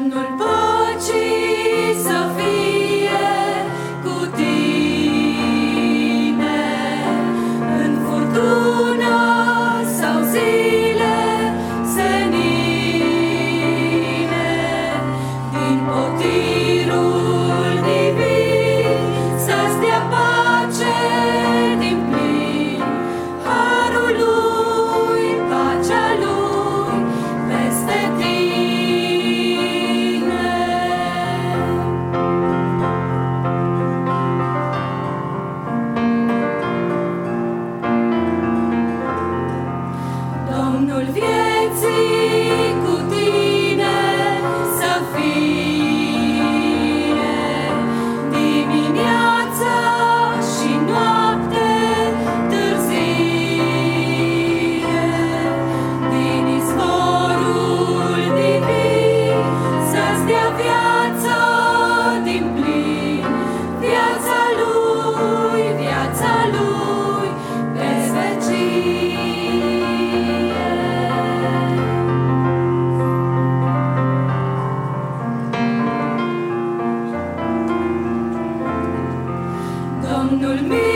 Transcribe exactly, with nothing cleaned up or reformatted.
Domnul păcii să fie cu tine în furtună sau zile senine, din potirul divin să-ți dea pace din plin, harul lui, pacea lui peste tine. Domnul vieții cu tine să fie dimineața și noapte târzie, din izvorul divin să-ți dea viața din plin, viața lui, viața lui pe vecie. Domnul